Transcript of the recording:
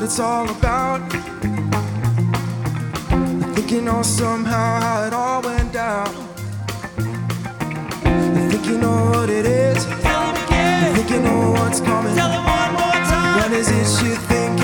it's all about. I think you know somehow how it all went down. I think you know what it is. I think you know what's coming.